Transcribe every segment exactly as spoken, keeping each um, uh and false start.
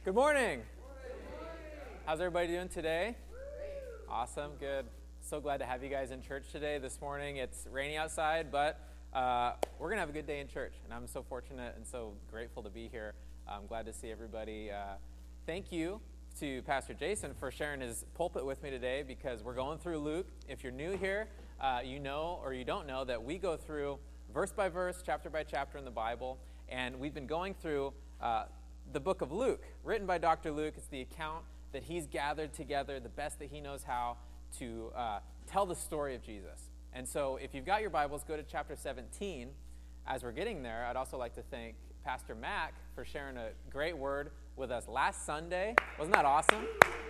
Good morning. How's everybody doing today? Awesome, good. So glad to have you guys in church today. This morning it's rainy outside, but uh, we're going to have a good day in church, and I'm so fortunate and so grateful to be here. I'm glad to see everybody. Uh, thank you to Pastor Jason for sharing his pulpit with me today, because we're going through Luke. If you're new here, uh, you know or you don't know that we go through verse by verse, chapter by chapter in the Bible, and we've been going through uh, the book of Luke, written by Doctor Luke. It's the account that he's gathered together, the best that he knows how, to uh, tell the story of Jesus. And so if you've got your Bibles, go to chapter seventeen. As we're getting there, I'd also like to thank Pastor Mac for sharing a great word with us last Sunday. Wasn't that awesome?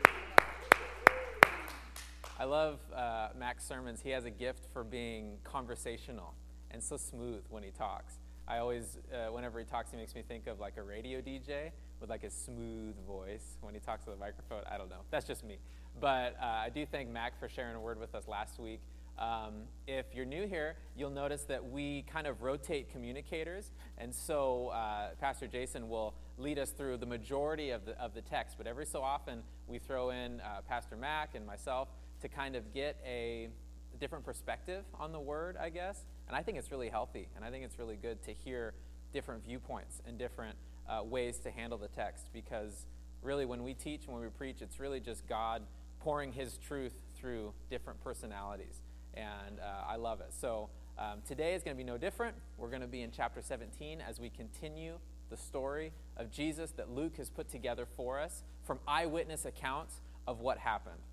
I love uh, Mac's sermons. He has a gift for being conversational and so smooth when he talks. I always, uh, whenever he talks, he makes me think of like a radio D J with like a smooth voice when he talks to the microphone. I don't know. That's just me. But uh, I do thank Mac for sharing a word with us last week. Um, if you're new here, you'll notice that we kind of rotate communicators. And so uh, Pastor Jason will lead us through the majority of the, of the text. But every so often, we throw in uh, Pastor Mac and myself to kind of get a different perspective on the word, I guess. And I think it's really healthy, and I think it's really good to hear different viewpoints and different uh, ways to handle the text, because really when we teach and when we preach, it's really just God pouring his truth through different personalities, and uh, I love it. So um, today is going to be no different. We're going to be in chapter seventeen as we continue the story of Jesus that Luke has put together for us from eyewitness accounts of what happened.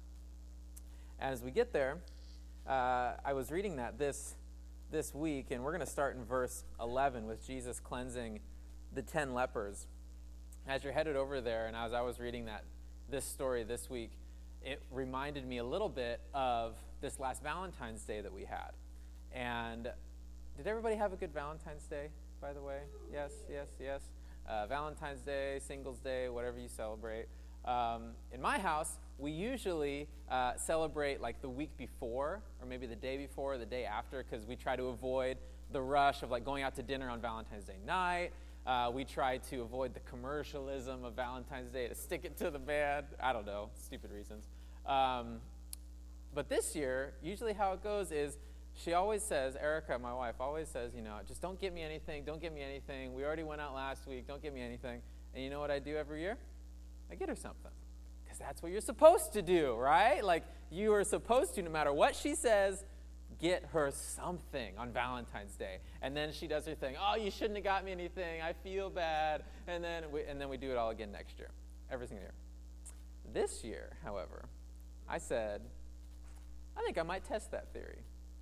As we get there, uh, I was reading that this this week, and we're going to start in verse eleven with Jesus cleansing the ten lepers. As you're headed over there, and as I was reading that this story this week, it reminded me a little bit of this last Valentine's Day that we had. And did everybody have a good Valentine's Day, by the way? Yes, yes, yes. Uh, Valentine's Day, Singles Day, whatever you celebrate. Um, in my house, we usually uh, celebrate like the week before, or maybe the day before, or the day after, because we try to avoid the rush of like going out to dinner on Valentine's Day night. Uh, we try to avoid the commercialism of Valentine's Day to stick it to the man. I don't know, stupid reasons. Um, but this year, usually how it goes is she always says, Erica, my wife, always says, you know, just don't get me anything, don't get me anything. We already went out last week, don't get me anything. And you know what I do every year? I get her something. Because that's what you're supposed to do, right? Like, you are supposed to, no matter what she says, get her something on Valentine's Day. And then she does her thing. Oh, you shouldn't have got me anything. I feel bad. And then we, and then we do it all again next year, every single year. This year, however, I said, I think I might test that theory.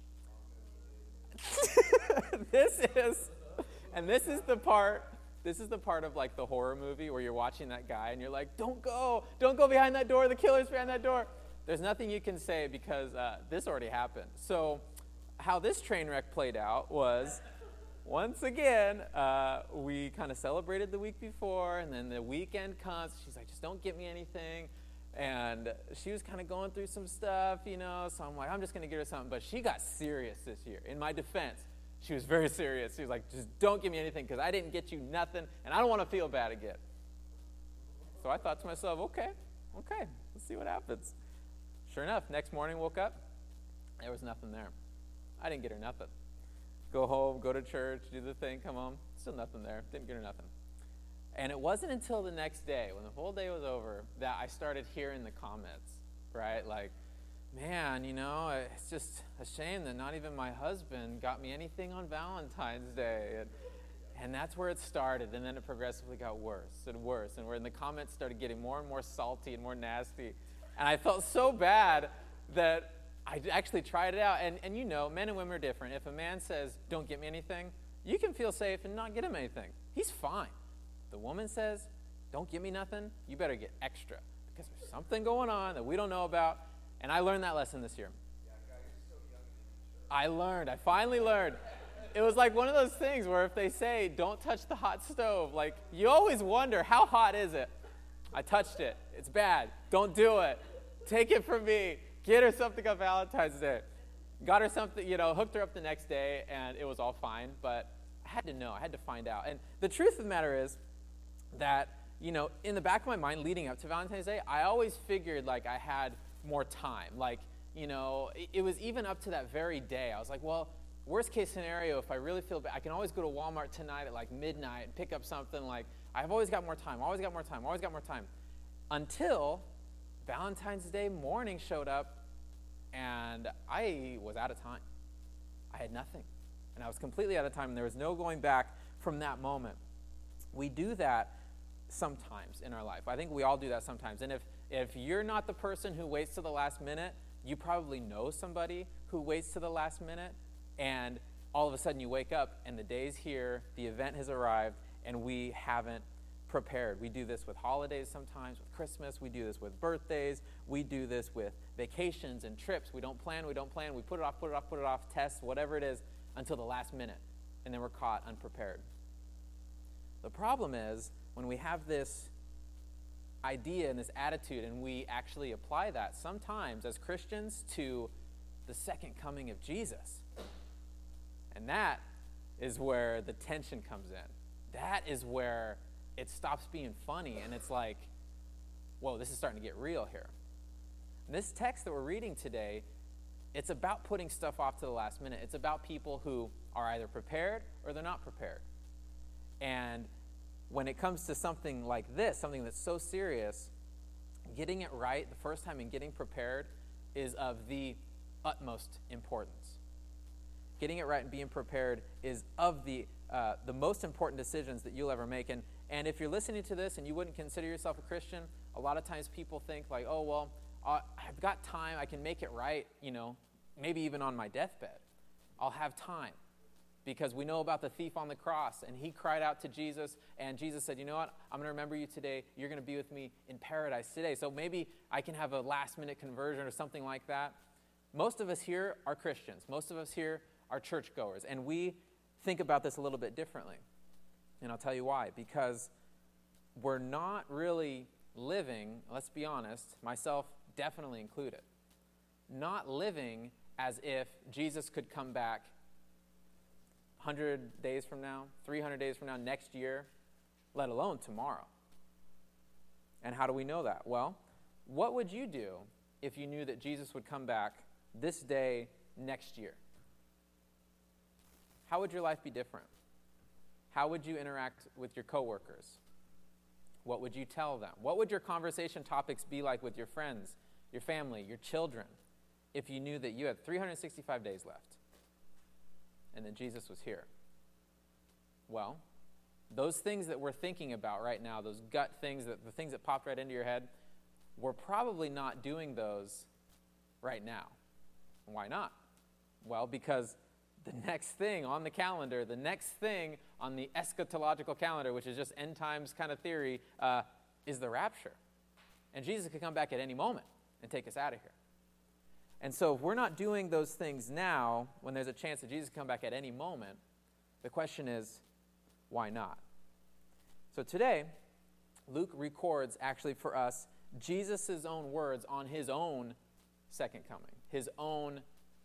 This is, and this is the part... This is the part of like the horror movie where you're watching that guy and you're like, don't go, don't go behind that door, the killer's behind that door. There's nothing you can say because uh, this already happened. So how this train wreck played out was, once again, uh, we kind of celebrated the week before, and then the weekend comes, she's like, just don't get me anything. And she was kind of going through some stuff, you know, so I'm like, I'm just going to get her something. But she got serious this year, in my defense. She was very serious. She was like, just don't give me anything because I didn't get you nothing, and I don't want to feel bad again. So I thought to myself, okay, okay, let's see what happens. Sure enough, next morning, woke up, there was nothing there. I didn't get her nothing. Go home, go to church, do the thing, come home, still nothing there. Didn't get her nothing. And it wasn't until the next day, when the whole day was over, that I started hearing the comments, right? Like, man, you know, it's just a shame that not even my husband got me anything on Valentine's Day. And, and that's where it started, and then it progressively got worse and worse. And where the comments started getting more and more salty and more nasty. And I felt so bad that I actually tried it out. And, and you know, men and women are different. If a man says, don't get me anything, you can feel safe and not get him anything. He's fine. The woman says, don't give me nothing, you better get extra. Because there's something going on that we don't know about. And I learned that lesson this year. I learned. I finally learned. It was like one of those things where if they say, don't touch the hot stove, like you always wonder, how hot is it? I touched it. It's bad. Don't do it. Take it from me. Get her something on Valentine's Day. Got her something, you know, hooked her up the next day, and it was all fine. But I had to know. I had to find out. And the truth of the matter is that you know, in the back of my mind leading up to Valentine's Day, I always figured like I had more time. Like, you know, it, it was even up to that very day. I was like, well, worst case scenario, if I really feel bad, I can always go to Walmart tonight at like midnight and pick up something. Like, I've always got more time, always got more time, always got more time. Until Valentine's Day morning showed up, and I was out of time. I had nothing. And I was completely out of time, and there was no going back from that moment. We do that sometimes in our life. I think we all do that sometimes. And if, if you're not the person who waits to the last minute, you probably know somebody who waits to the last minute, and all of a sudden you wake up and the day's here, the event has arrived, and we haven't prepared. We do this with holidays sometimes, with Christmas. We do this with birthdays. We do this with vacations and trips. We don't plan, we don't plan. We put it off, put it off, put it off, tests, whatever it is, until the last minute, and then we're caught unprepared. The problem is when we have this idea and this attitude and we actually apply that sometimes as Christians to the second coming of Jesus. And that is where the tension comes in. That is where it stops being funny and it's like, whoa, this is starting to get real here. And this text that we're reading today, it's about putting stuff off to the last minute. It's about people who are either prepared or they're not prepared. And when it comes to something like this, something that's so serious, getting it right the first time and getting prepared is of the utmost importance. Getting it right and being prepared is of the uh, the most important decisions that you'll ever make. And, and if you're listening to this and you wouldn't consider yourself a Christian, a lot of times people think like, oh, well, uh, I've got time. I can make it right, you know, maybe even on my deathbed. I'll have time. Because we know about the thief on the cross, and he cried out to Jesus, and Jesus said, you know what, I'm going to remember you today. You're going to be with me in paradise today. So maybe I can have a last-minute conversion or something like that. Most of us here are Christians. Most of us here are churchgoers, and we think about this a little bit differently. And I'll tell you why. Because we're not really living, let's be honest, myself definitely included, not living as if Jesus could come back one hundred days from now, three hundred days from now, next year, let alone tomorrow. And how do we know that? Well, what would you do if you knew that Jesus would come back this day next year? How would your life be different? How would you interact with your coworkers? What would you tell them? What would your conversation topics be like with your friends, your family, your children, if you knew that you had three hundred sixty-five days left and that Jesus was here? Well, those things that we're thinking about right now, those gut things, that the things that popped right into your head, we're probably not doing those right now. Why not? Well, because the next thing on the calendar, the next thing on the eschatological calendar, which is just end times kind of theory, uh, is the rapture. And Jesus could come back at any moment and take us out of here. And so if we're not doing those things now, when there's a chance that Jesus can come back at any moment, the question is, why not? So today, Luke records actually for us Jesus' own words on his own second coming, his own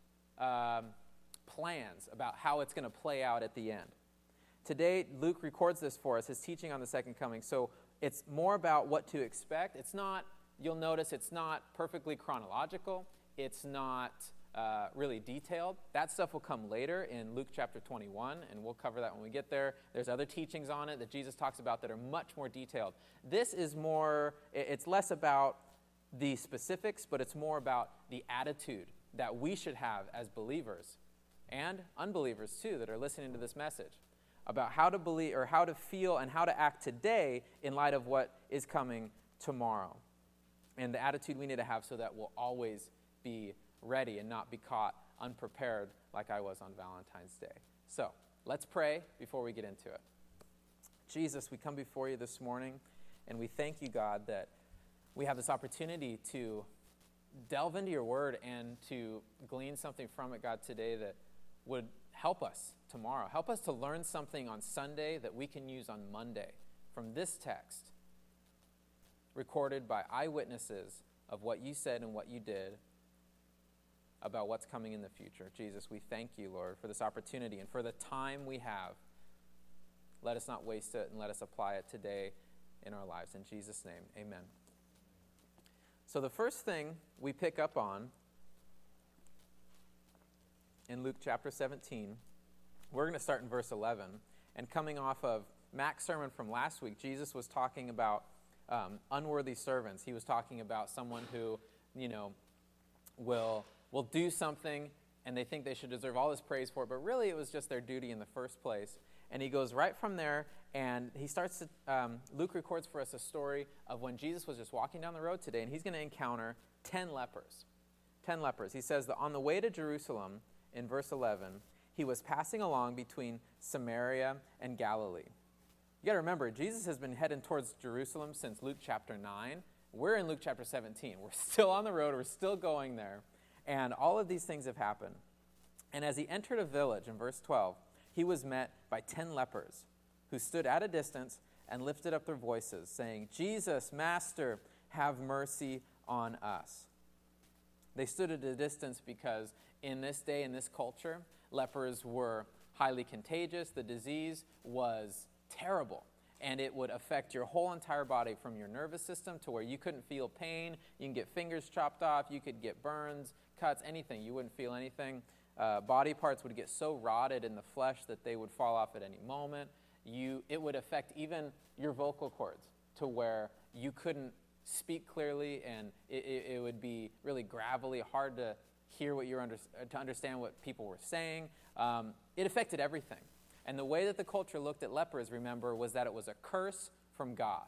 um, plans about how it's going to play out at the end. Today, Luke records this for us, his teaching on the second coming. So it's more about what to expect. It's not, you'll notice it's not perfectly chronological. It's not uh, really detailed. That stuff will come later in Luke chapter twenty-one, and we'll cover that when we get there. There's other teachings on it that Jesus talks about that are much more detailed. This is more, it's less about the specifics, but it's more about the attitude that we should have as believers and unbelievers too that are listening to this message about how to believe or how to feel and how to act today in light of what is coming tomorrow. And the attitude we need to have so that we'll always be ready and not be caught unprepared like I was on Valentine's Day. So let's pray before we get into it. Jesus, we come before you this morning and we thank you, God, that we have this opportunity to delve into your word and to glean something from it, God, today that would help us tomorrow. Help us to learn something on Sunday that we can use on Monday from this text recorded by eyewitnesses of what you said and what you did about what's coming in the future. Jesus, we thank you, Lord, for this opportunity and for the time we have. Let us not waste it and let us apply it today in our lives. In Jesus' name, amen. So the first thing we pick up on in Luke chapter seventeen, we're going to start in verse eleven. And coming off of Mac's sermon from last week, Jesus was talking about um, unworthy servants. He was talking about someone who, you know, will will do something and they think they should deserve all this praise for it, but really it was just their duty in the first place. And he goes right from there, and he starts to, um, Luke records for us a story of when Jesus was just walking down the road today, and he's going to encounter ten lepers. Ten lepers. He says that on the way to Jerusalem, in verse eleven, he was passing along between Samaria and Galilee. You got to remember, Jesus has been heading towards Jerusalem since Luke chapter nine. We're in Luke chapter seventeen. We're still on the road. We're still going there. And all of these things have happened. And as he entered a village, in verse twelve, he was met by ten lepers who stood at a distance and lifted up their voices, saying, "Jesus, Master, have mercy on us." They stood at a distance because in this day, in this culture, lepers were highly contagious. The disease was terrible, and it would affect your whole entire body from your nervous system to where you couldn't feel pain. You can get fingers chopped off. You could get burns, cuts, anything. You wouldn't feel anything. Uh, body parts would get so rotted in the flesh that they would fall off at any moment. You, it would affect even your vocal cords to where you couldn't speak clearly, and it, it, it would be really gravelly, hard to hear what you're under, to understand what people were saying. Um, it affected everything. And the way that the culture looked at lepers, remember, was that it was a curse from God.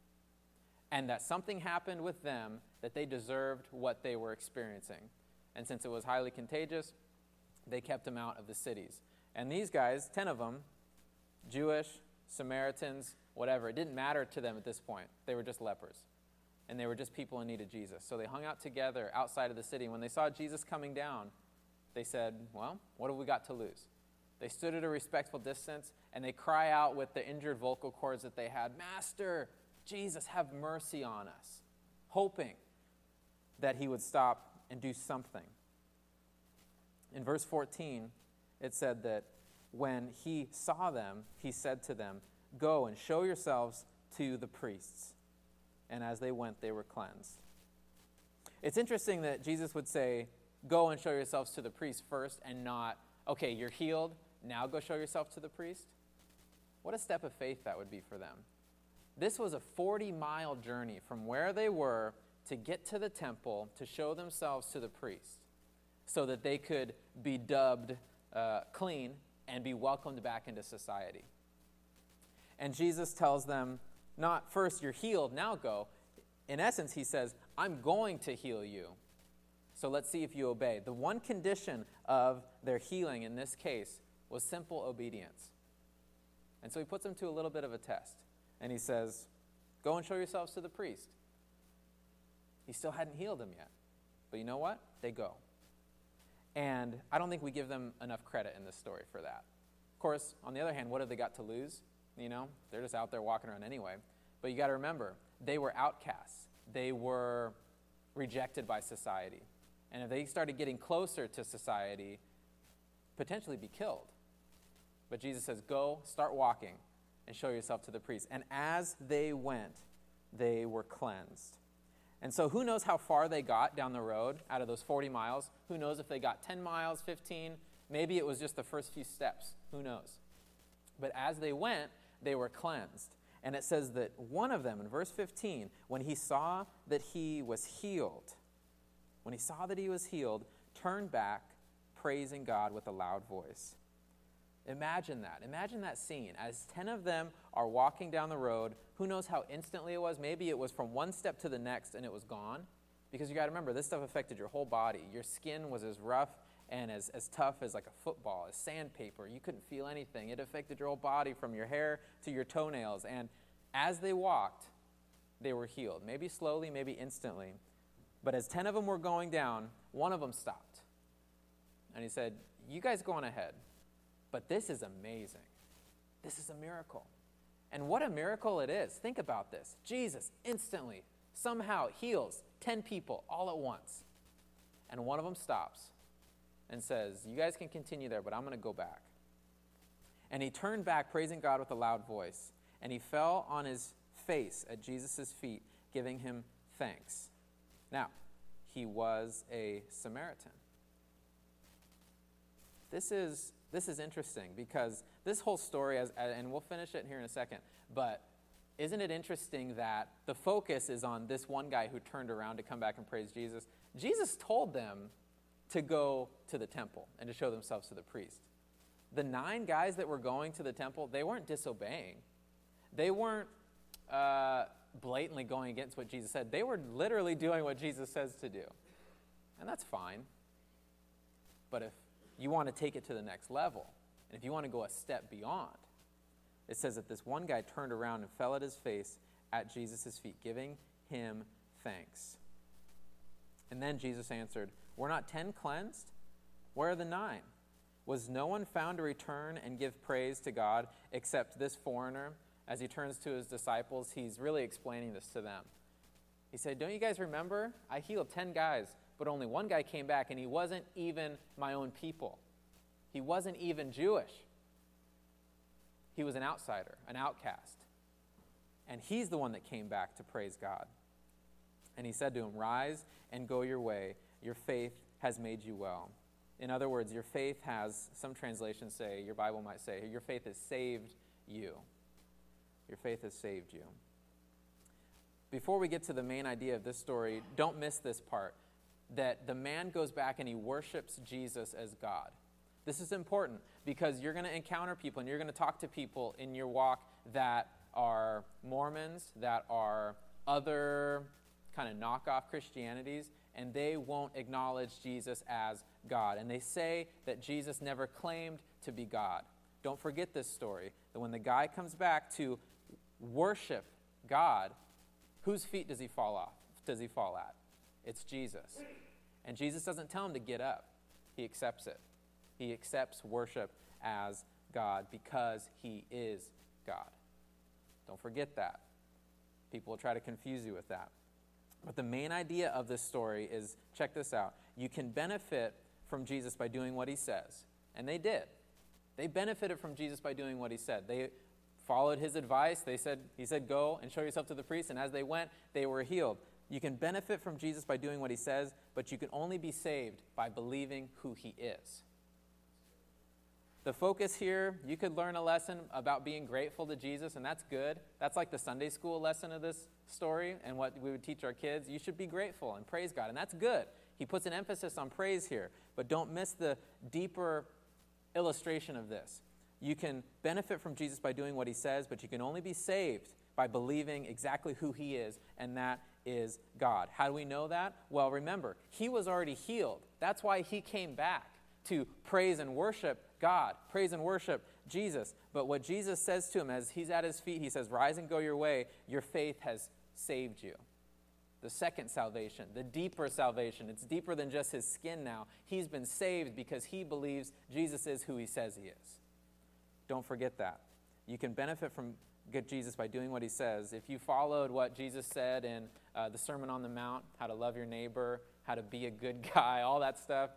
And that something happened with them that they deserved what they were experiencing. And since it was highly contagious, they kept them out of the cities. And these guys, ten of them, Jewish, Samaritans, whatever, it didn't matter to them at this point. They were just lepers. And they were just people in need of Jesus. So they hung out together outside of the city. When they saw Jesus coming down, they said, well, what have we got to lose? They stood at a respectful distance, and they cry out with the injured vocal cords that they had, "Master, Jesus, have mercy on us," hoping that he would stop and do something. In verse fourteen, it said that when he saw them, he said to them, "Go and show yourselves to the priests." And as they went, they were cleansed. It's interesting that Jesus would say, "Go and show yourselves to the priest" first, and not, "Okay, you're healed, now go show yourself to the priest." What a step of faith that would be for them. This was a forty-mile journey from where they were to get to the temple to show themselves to the priest so that they could be dubbed uh, clean and be welcomed back into society. And Jesus tells them, not first, "You're healed, now go." In essence, he says, "I'm going to heal you. So let's see if you obey." The one condition of their healing in this case was simple obedience. And so he puts them to a little bit of a test. And he says, "Go and show yourselves to the priest." He still hadn't healed them yet. But you know what? They go. And I don't think we give them enough credit in this story for that. Of course, on the other hand, what have they got to lose? You know, they're just out there walking around anyway. But you got to remember, they were outcasts. They were rejected by society. And if they started getting closer to society, potentially be killed. But Jesus says, "Go, start walking, and show yourself to the priest." And as they went, they were cleansed. And so who knows how far they got down the road out of those forty miles? Who knows if they got ten miles, fifteen? Maybe it was just the first few steps. Who knows? But as they went, they were cleansed. And it says that one of them, in verse fifteen, when he saw that he was healed, when he saw that he was healed, turned back, praising God with a loud voice. Imagine that. Imagine that scene. As ten of them are walking down the road, who knows how instantly it was? Maybe it was from one step to the next and it was gone. Because you got to remember, this stuff affected your whole body. Your skin was as rough and as, as tough as like a football, as sandpaper. You couldn't feel anything. It affected your whole body from your hair to your toenails. And as they walked, they were healed. Maybe slowly, maybe instantly. But as ten of them were going down, one of them stopped. And he said, "You guys go on ahead. But this is amazing. This is a miracle." And what a miracle it is. Think about this. Jesus instantly, somehow heals ten people all at once. And one of them stops and says, "You guys can continue there, but I'm going to go back." And he turned back, praising God with a loud voice. And he fell on his face at Jesus' feet, giving him thanks. Now, he was a Samaritan. This is this is interesting because this whole story, as, and we'll finish it here in a second, but isn't it interesting that the focus is on this one guy who turned around to come back and praise Jesus? Jesus told them to go to the temple and to show themselves to the priest. The nine guys that were going to the temple, they weren't disobeying. They weren't uh, blatantly going against what Jesus said. They were literally doing what Jesus says to do. And that's fine. But if you want to take it to the next level, and if you want to go a step beyond, it says that this one guy turned around and fell at his face at Jesus' feet, giving him thanks. And then Jesus answered, "Were not ten cleansed? Where are the nine? Was no one found to return and give praise to God except this foreigner?" As he turns to his disciples, he's really explaining this to them. He said, "Don't you guys remember? I healed ten guys, but only one guy came back, and he wasn't even my own people. He wasn't even Jewish. He was an outsider, an outcast. And he's the one that came back to praise God." And he said to him, "Rise and go your way. Your faith has made you well." In other words, your faith has, some translations say, your Bible might say, your faith has saved you. Your faith has saved you. Before we get to the main idea of this story, don't miss this part, that the man goes back and he worships Jesus as God. This is important because you're going to encounter people and you're going to talk to people in your walk that are Mormons, that are other kind of knockoff Christianities, and they won't acknowledge Jesus as God. And they say that Jesus never claimed to be God. Don't forget this story, that when the guy comes back to worship God, whose feet does he fall off? Does he fall at? It's Jesus. And Jesus doesn't tell him to get up. He accepts it. He accepts worship as God because he is God. Don't forget that. People will try to confuse you with that. But the main idea of this story is, check this out. You can benefit from Jesus by doing what he says. And they did. They benefited from Jesus by doing what he said. They followed his advice. They said, he said, "Go and show yourself to the priest." And as they went, they were healed. You can benefit from Jesus by doing what he says, but you can only be saved by believing who he is. The focus here, you could learn a lesson about being grateful to Jesus, and that's good. That's like the Sunday school lesson of this story and what we would teach our kids. You should be grateful and praise God, and that's good. He puts an emphasis on praise here, but don't miss the deeper illustration of this. You can benefit from Jesus by doing what he says, but you can only be saved by believing exactly who he is, and that is God. How do we know that? Well, remember, he was already healed. That's why he came back to praise and worship God, praise and worship Jesus. But what Jesus says to him as he's at his feet, he says, "Rise and go your way. Your faith has saved you." The second salvation, the deeper salvation. It's deeper than just his skin now. He's been saved because he believes Jesus is who he says he is. Don't forget that. You can benefit from good Jesus by doing what he says. If you followed what Jesus said in uh, the Sermon on the Mount, how to love your neighbor, how to be a good guy, all that stuff,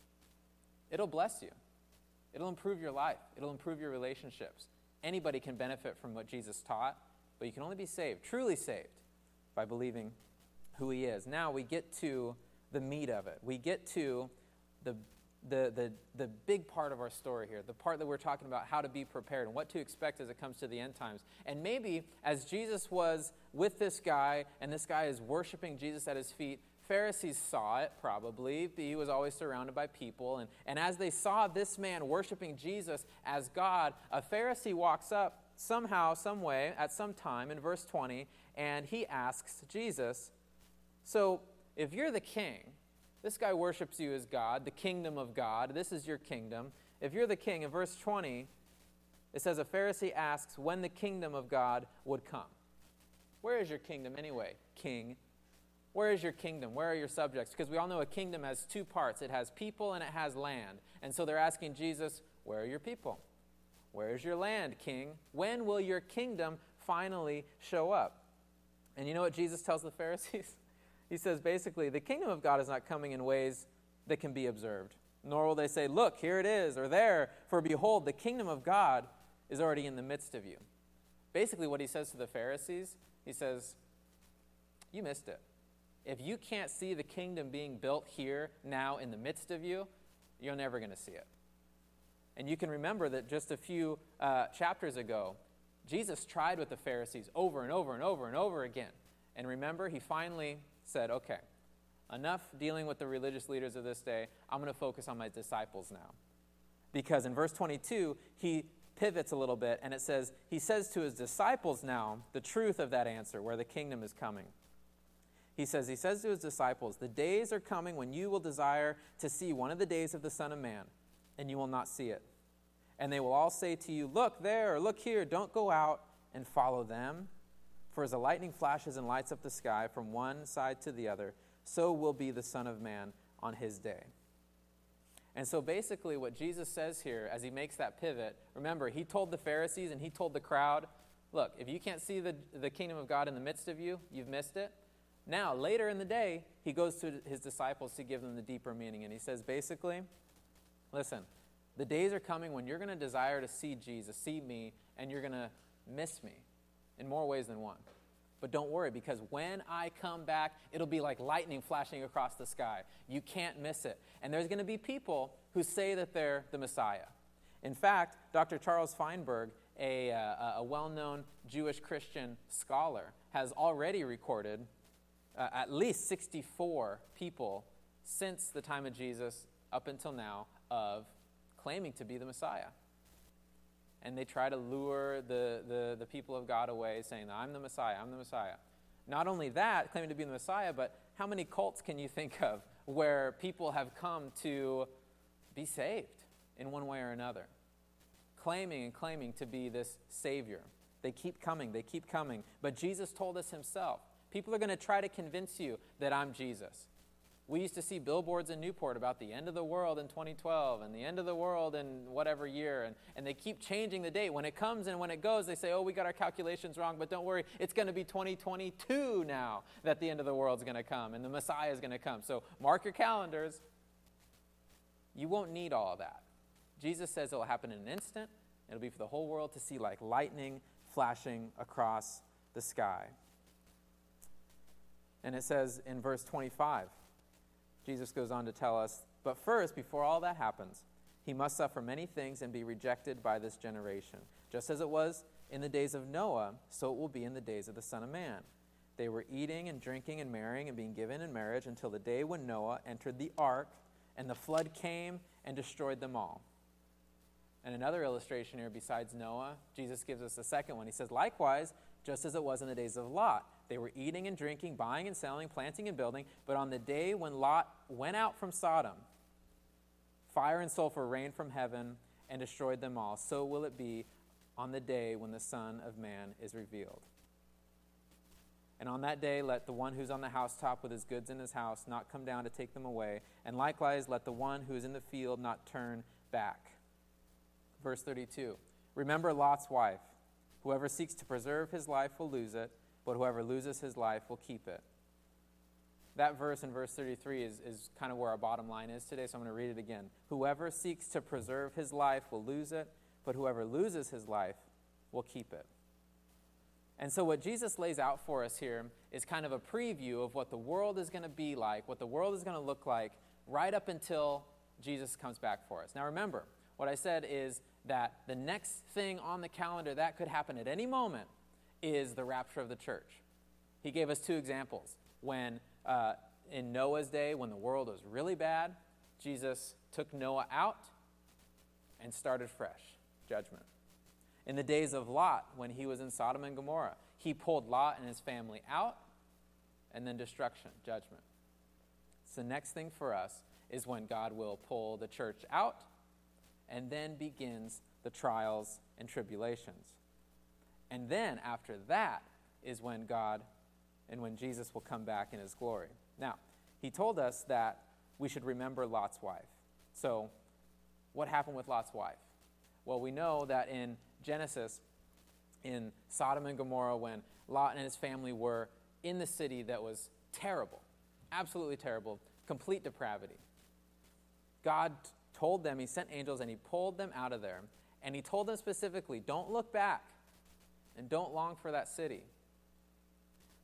it'll bless you. It'll improve your life. It'll improve your relationships. Anybody can benefit from what Jesus taught, but you can only be saved, truly saved, by believing who he is. Now we get to the meat of it. We get to the The, the, the big part of our story here, the part that we're talking about how to be prepared and what to expect as it comes to the end times. And maybe as Jesus was with this guy and this guy is worshiping Jesus at his feet, Pharisees saw it probably. He was always surrounded by people. And, and as they saw this man worshiping Jesus as God, a Pharisee walks up somehow, some way, at some time in verse twenty, and he asks Jesus, "So if you're the king, this guy worships you as God, the kingdom of God. This is your kingdom. If you're the king," in verse twenty, it says, a Pharisee asks when the kingdom of God would come. Where is your kingdom anyway, king? Where is your kingdom? Where are your subjects? Because we all know a kingdom has two parts. It has people and it has land. And so they're asking Jesus, where are your people? Where is your land, king? When will your kingdom finally show up? And you know what Jesus tells the Pharisees? He says basically, the kingdom of God is not coming in ways that can be observed. Nor will they say, "Look, here it is," or "There, for behold, the kingdom of God is already in the midst of you." Basically what he says to the Pharisees He says, you missed it. If you can't see the kingdom being built here now in the midst of you, you're never going to see it. And you can remember that just a few uh, chapters ago, Jesus tried with the Pharisees over and over and over and over again. And remember, he finally said, okay, enough dealing with the religious leaders of this day. I'm going to focus on my disciples now. Because in verse twenty-two, he pivots a little bit, and it says, he says to his disciples now the truth of that answer, where the kingdom is coming. He says, he says to his disciples, the days are coming when you will desire to see one of the days of the Son of Man, and you will not see it. And they will all say to you, look there, or look here, don't go out and follow them. For as the lightning flashes and lights up the sky from one side to the other, so will be the Son of Man on his day. And so basically what Jesus says here as he makes that pivot, remember, he told the Pharisees and he told the crowd, look, if you can't see the, the kingdom of God in the midst of you, you've missed it. Now, later in the day, he goes to his disciples to give them the deeper meaning. And he says, basically, listen, the days are coming when you're going to desire to see Jesus, see me, and you're going to miss me in more ways than one. But don't worry, because when I come back, it'll be like lightning flashing across the sky. You can't miss it. And there's going to be people who say that they're the Messiah. In fact, Doctor Charles Feinberg, a, uh, a well-known Jewish Christian scholar, has already recorded uh, at least sixty-four people since the time of Jesus up until now of claiming to be the Messiah. And they try to lure the, the, the people of God away, saying, I'm the Messiah, I'm the Messiah. Not only that, claiming to be the Messiah, but how many cults can you think of where people have come to be saved in one way or another? Claiming and claiming to be this Savior. They keep coming, they keep coming. But Jesus told us himself, people are going to try to convince you that I'm Jesus. We used to see billboards in Newport about the end of the world in twenty twelve and the end of the world in whatever year, and, and they keep changing the date. When it comes and when it goes, they say, oh, we got our calculations wrong, but don't worry, it's going to be twenty twenty-two now that the end of the world's going to come and the Messiah is going to come. So mark your calendars. You won't need all of that. Jesus says it will happen in an instant. It'll be for the whole world to see like lightning flashing across the sky. And it says in verse twenty-five, Jesus goes on to tell us, but first, before all that happens, he must suffer many things and be rejected by this generation. Just as it was in the days of Noah, so it will be in the days of the Son of Man. They were eating and drinking and marrying and being given in marriage until the day when Noah entered the ark, and the flood came and destroyed them all. And another illustration here besides Noah, Jesus gives us a second one. He says, likewise, just as it was in the days of Lot, they were eating and drinking, buying and selling, planting and building. But on the day when Lot went out from Sodom, fire and sulfur rained from heaven and destroyed them all. So will it be on the day when the Son of Man is revealed. And on that day, let the one who's on the housetop with his goods in his house not come down to take them away. And likewise, let the one who is in the field not turn back. Verse thirty-two, remember Lot's wife. Whoever seeks to preserve his life will lose it, but whoever loses his life will keep it. That verse in verse thirty-three is, is kind of where our bottom line is today, so I'm going to read it again. Whoever seeks to preserve his life will lose it, but whoever loses his life will keep it. And so what Jesus lays out for us here is kind of a preview of what the world is going to be like, what the world is going to look like right up until Jesus comes back for us. Now remember, what I said is that the next thing on the calendar that could happen at any moment is the rapture of the church. He gave us two examples. When uh, in Noah's day, when the world was really bad, Jesus took Noah out and started fresh, judgment. In the days of Lot, when he was in Sodom and Gomorrah, he pulled Lot and his family out, and then destruction, judgment. So the next thing for us is when God will pull the church out, and then begins the trials and tribulations. And then after that is when God and when Jesus will come back in his glory. Now, he told us that we should remember Lot's wife. So what happened with Lot's wife? Well, we know that in Genesis, in Sodom and Gomorrah, when Lot and his family were in the city that was terrible, absolutely terrible, complete depravity, God told them, he sent angels and he pulled them out of there. And he told them specifically, don't look back and don't long for that city.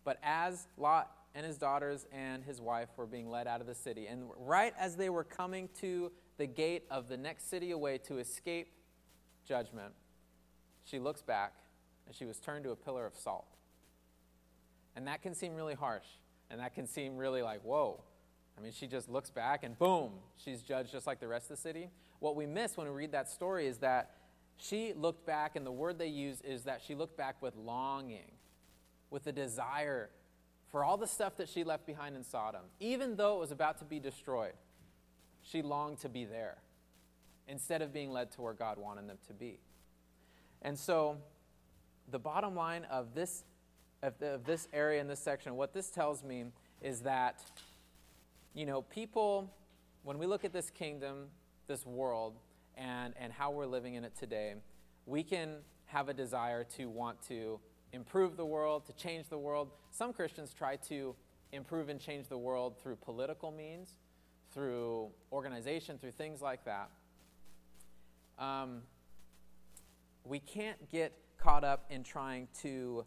But as Lot and his daughters and his wife were being led out of the city, and right as they were coming to the gate of the next city away to escape judgment, she looks back and she was turned to a pillar of salt. And that can seem really harsh, and that can seem really like, whoa. I mean, she just looks back and boom, she's judged just like the rest of the city. What we miss when we read that story is that she looked back, and the word they use is that she looked back with longing, with a desire for all the stuff that she left behind in Sodom. Even though it was about to be destroyed, she longed to be there instead of being led to where God wanted them to be. And so the bottom line of this, of, the, of this area in this section, what this tells me is that, you know, people, when we look at this kingdom, this world, and, and how we're living in it today, we can have a desire to want to improve the world, to change the world. Some Christians try to improve and change the world through political means, through organization, through things like that. Um, we can't get caught up in trying to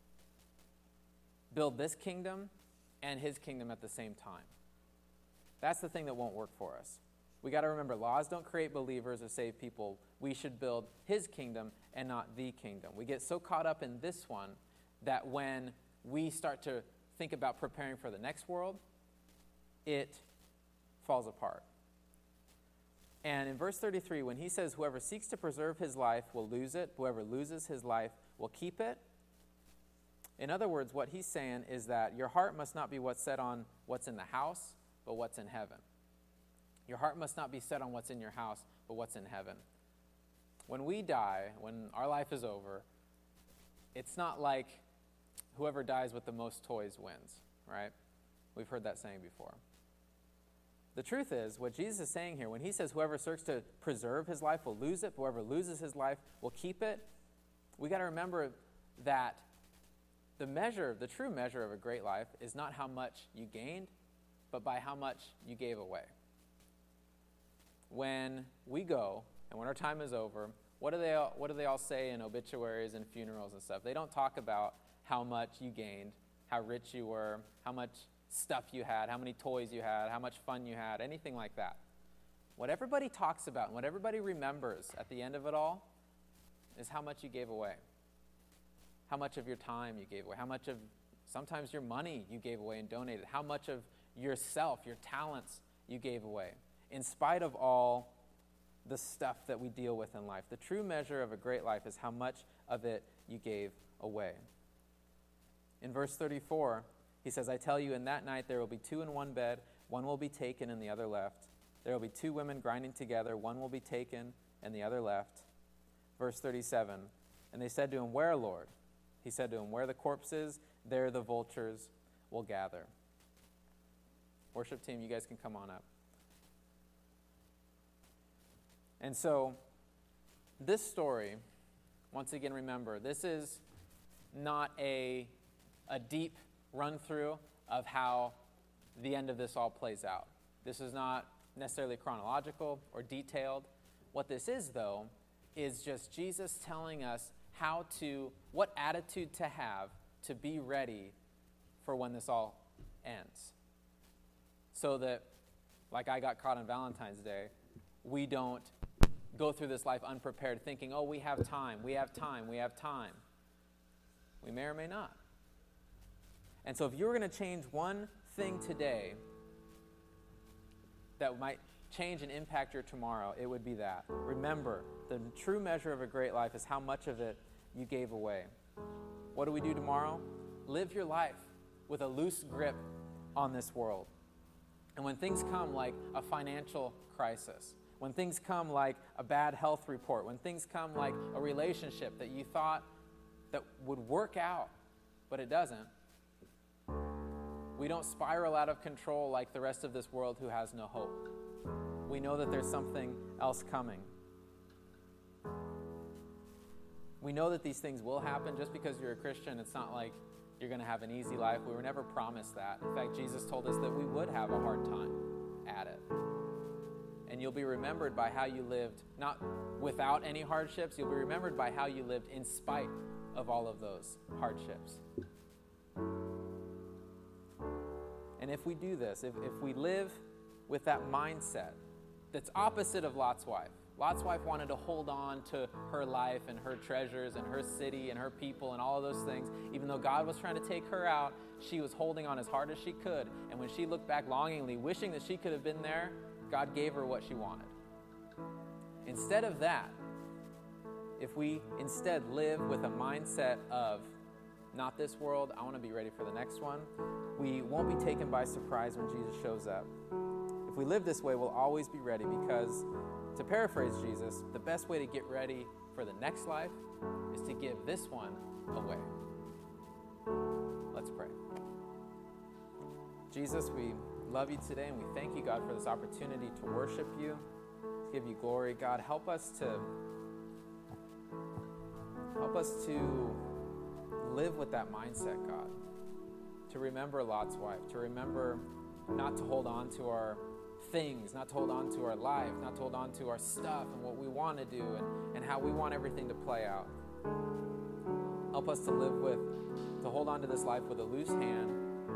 build this kingdom and his kingdom at the same time. That's the thing that won't work for us. We got to remember, laws don't create believers or save people. We should build his kingdom and not the kingdom. We get so caught up in this one that when we start to think about preparing for the next world, it falls apart. And in verse thirty-three, when he says, whoever seeks to preserve his life will lose it, whoever loses his life will keep it. In other words, what he's saying is that your heart must not be what's set on what's in the house, but what's in heaven. Your heart must not be set on what's in your house, but what's in heaven. When we die, when our life is over, it's not like whoever dies with the most toys wins, right? We've heard that saying before. The truth is, what Jesus is saying here, when he says whoever seeks to preserve his life will lose it, but whoever loses his life will keep it, we got to remember that the measure, the true measure of a great life is not how much you gained, but by how much you gave away. When we go, and when our time is over, what do they all, what do they all say in obituaries and funerals and stuff? They don't talk about how much you gained, how rich you were, how much stuff you had, how many toys you had, how much fun you had, anything like that. What everybody talks about and what everybody remembers at the end of it all is how much you gave away, how much of your time you gave away, how much of sometimes your money you gave away and donated, how much of yourself, your talents you gave away. In spite of all the stuff that we deal with in life, the true measure of a great life is how much of it you gave away. In verse thirty-four, he says, I tell you, in that night there will be two in one bed, one will be taken and the other left. There will be two women grinding together, one will be taken and the other left. Verse thirty-seven, and they said to him, where, Lord? He said to him, where the corpse is, there the vultures will gather. Worship team, you guys can come on up. And so, this story, once again, remember, this is not a, a deep run-through of how the end of this all plays out. This is not necessarily chronological or detailed. What this is, though, is just Jesus telling us how to, what attitude to have to be ready for when this all ends. So that, like I got caught on Valentine's Day, we don't go through this life unprepared thinking, oh, we have time, we have time, we have time. We may or may not. And so if you were going to change one thing today that might change and impact your tomorrow, it would be that. Remember, the true measure of a great life is how much of it you gave away. What do we do tomorrow? Live your life with a loose grip on this world. And when things come like a financial crisis, when things come like a bad health report, when things come like a relationship that you thought that would work out, but it doesn't, we don't spiral out of control like the rest of this world who has no hope. We know that there's something else coming. We know that these things will happen. Just because you're a Christian, it's not like you're going to have an easy life. We were never promised that. In fact, Jesus told us that we would have a hard time at it. And you'll be remembered by how you lived, not without any hardships, you'll be remembered by how you lived in spite of all of those hardships. And if we do this, if, if we live with that mindset that's opposite of Lot's wife. Lot's wife wanted to hold on to her life and her treasures and her city and her people and all of those things. Even though God was trying to take her out, she was holding on as hard as she could. And when she looked back longingly, wishing that she could have been there, God gave her what she wanted. Instead of that, if we instead live with a mindset of, not this world, I want to be ready for the next one, we won't be taken by surprise when Jesus shows up. If we live this way, we'll always be ready because, to paraphrase Jesus, the best way to get ready for the next life is to give this one away. Let's pray. Jesus, we love you today, and we thank you, God, for this opportunity to worship you, to give you glory. God, help us to help us to live with that mindset, God, to remember Lot's wife, to remember not to hold on to our things, not to hold on to our life, not to hold on to our stuff and what we want to do and, and how we want everything to play out. Help us to live with, to hold on to this life with a loose hand.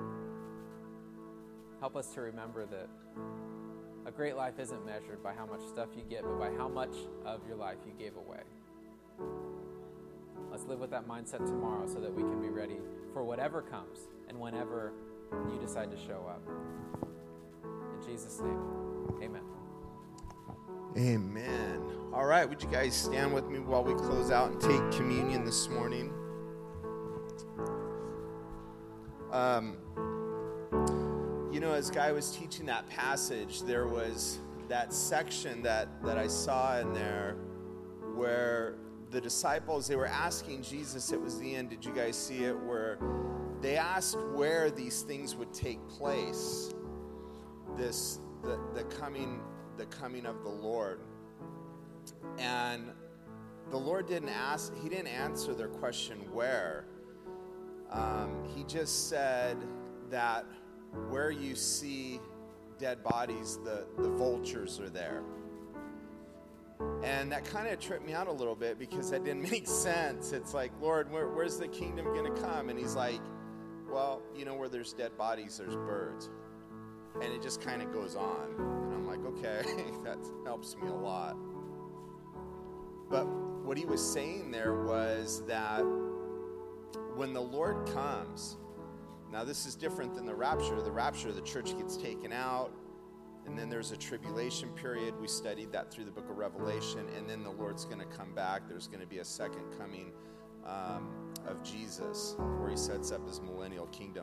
Help us to remember that a great life isn't measured by how much stuff you get, but by how much of your life you gave away. Let's live with that mindset tomorrow so that we can be ready for whatever comes and whenever you decide to show up. In Jesus' name, amen. Amen. All right, would you guys stand with me while we close out and take communion this morning? Um, you know, as Guy was teaching that passage, there was that section that, that I saw in there where the disciples, they were asking Jesus, it was the end, did you guys see it, where they asked where these things would take place, this, the, the coming, the coming of the Lord. And the Lord didn't ask, he didn't answer their question where. Um, he just said that where you see dead bodies, the, the vultures are there. And that kind of tripped me out a little bit because that didn't make sense. It's like, Lord, where, where's the kingdom going to come? And he's like, well, you know, where there's dead bodies, there's birds. And it just kind of goes on. And I'm like, okay, that helps me a lot. But what he was saying there was that when the Lord comes, now this is different than the rapture. The rapture, the church gets taken out. And then there's a tribulation period. We studied that through the book of Revelation. And then the Lord's going to come back. There's going to be a second coming um, of Jesus where he sets up his millennial kingdom.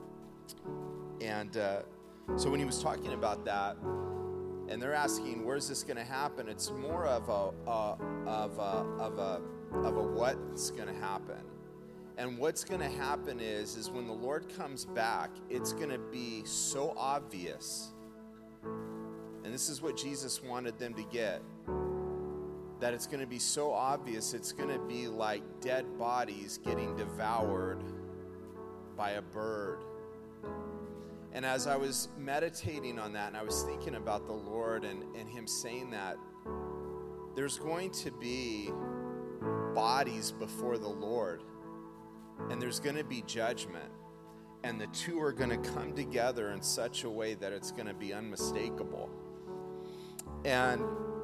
And uh, so when he was talking about that, and they're asking, where's this going to happen? It's more of a, a, of a, of a, of a what's going to happen. And what's going to happen is, is when the Lord comes back, it's going to be so obvious. And this is what Jesus wanted them to get, that it's going to be so obvious, it's going to be like dead bodies getting devoured by a bird. And as I was meditating on that, and I was thinking about the Lord and, and him saying that, there's going to be bodies before the Lord, and there's going to be judgment. And the two are going to come together in such a way that it's going to be unmistakable. And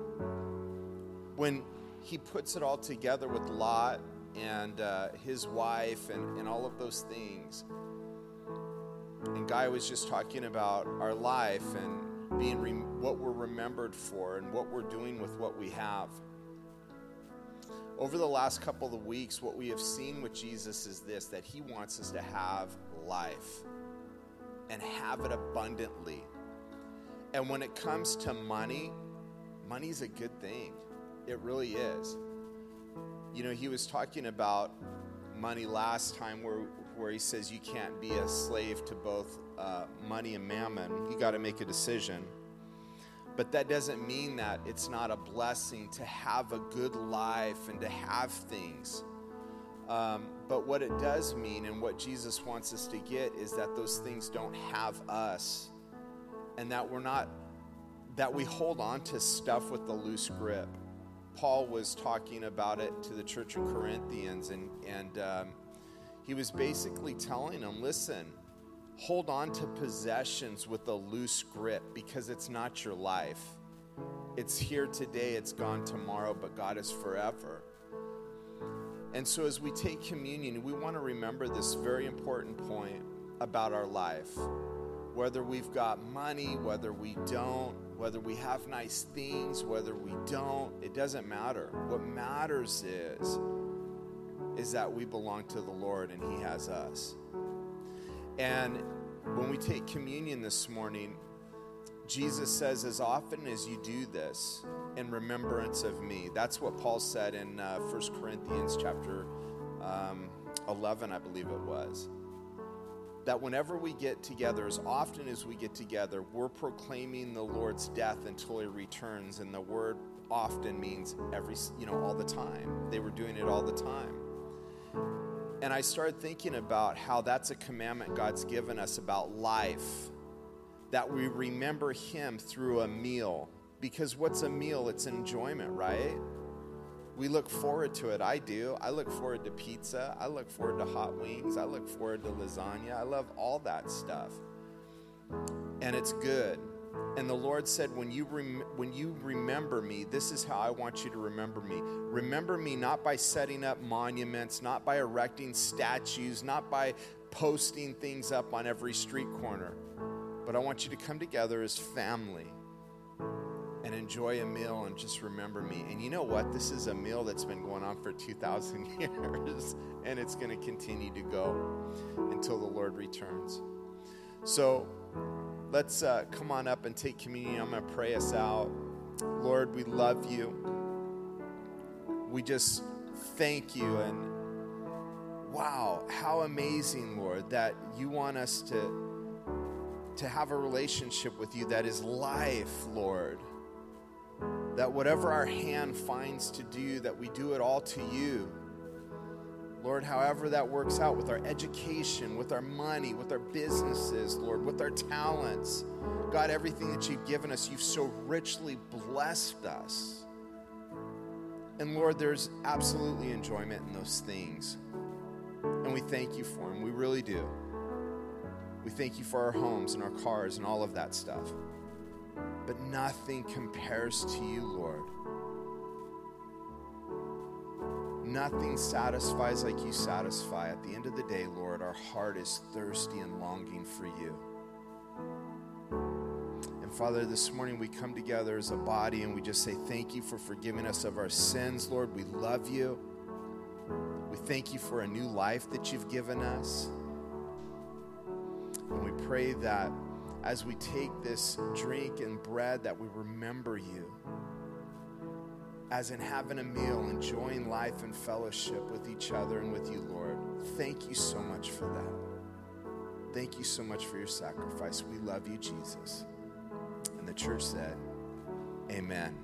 when he puts it all together with Lot and uh, his wife and, and all of those things, and Guy was just talking about our life and being re- what we're remembered for and what we're doing with what we have. Over the last couple of weeks, what we have seen with Jesus is this, that he wants us to have life and have it abundantly. And when it comes to money, money's a good thing. It really is. You know, he was talking about money last time where, where he says you can't be a slave to both uh, money and mammon. You got to make a decision. But that doesn't mean that it's not a blessing to have a good life and to have things. Um, but what it does mean, and what Jesus wants us to get, is that those things don't have us, and that we're not, that we hold on to stuff with a loose grip. Paul was talking about it to the church of Corinthians, and, and um, he was basically telling them, listen, hold on to possessions with a loose grip because it's not your life. It's here today, it's gone tomorrow, but God is forever. And so as we take communion, we want to remember this very important point about our life. Whether we've got money, whether we don't, whether we have nice things, whether we don't, it doesn't matter. What matters is, is that we belong to the Lord and He has us. And when we take communion this morning, Jesus says, as often as you do this in remembrance of me. That's what Paul said in uh, First Corinthians chapter um, eleven, I believe it was. That whenever we get together, as often as we get together, we're proclaiming the Lord's death until He returns. And the word often means every, you know, all the time. They were doing it all the time. And I started thinking about how that's a commandment God's given us about life. That we remember Him through a meal. Because what's a meal? It's enjoyment, right? We look forward to it. I do. I look forward to pizza. I look forward to hot wings. I look forward to lasagna. I love all that stuff. And it's good. And the Lord said, when you rem- when you remember me, this is how I want you to remember me. Remember me not by setting up monuments, not by erecting statues, not by posting things up on every street corner. But I want you to come together as family and enjoy a meal and just remember me. And you know what? This is a meal that's been going on for two thousand years, and it's going to continue to go until the Lord returns. So let's uh, come on up and take communion. I'm going to pray us out. Lord, we love you. We just thank you. And wow, how amazing, Lord, that you want us to, to have a relationship with you that is life, Lord. That whatever our hand finds to do, that we do it all to you. Lord, however that works out with our education, with our money, with our businesses, Lord, with our talents. God, everything that you've given us, you've so richly blessed us. And Lord, there's absolutely enjoyment in those things. And we thank you for them. We really do. We thank you for our homes and our cars and all of that stuff. But nothing compares to you, Lord. Nothing satisfies like you satisfy. At the end of the day, Lord, our heart is thirsty and longing for you. And Father, this morning we come together as a body and we just say thank you for forgiving us of our sins, Lord. We love you. We thank you for a new life that you've given us. And we pray that as we take this drink and bread, that we remember you. As in having a meal, enjoying life and fellowship with each other and with you, Lord. Thank you so much for that. Thank you so much for your sacrifice. We love you, Jesus. And the church said, amen.